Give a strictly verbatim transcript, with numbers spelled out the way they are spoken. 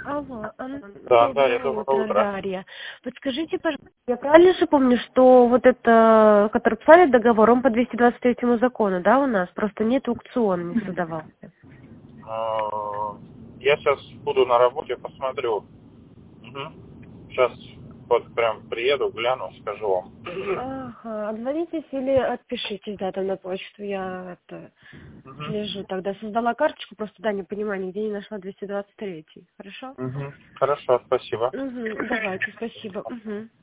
Алло, Да, доброе Дарья, доброе утро, утро. Дарья. Подскажите, пожалуйста, я правильно же помню, что вот это, который писали договор, он по двести двадцать третьему закону, да, у нас? Просто нет аукциона, не создавался. А, Я сейчас буду на работе, посмотрю. Сейчас вот прям приеду, гляну, скажу вам. Ага, отзвонитесь или отпишитесь, да, там на почту, я это, Мгм. слежу. Тогда создала карточку, просто, да, не понимаю, нигде не нашла двести двадцать третий. Хорошо? Мгм. Хорошо, спасибо. Угу, давайте, спасибо. Угу.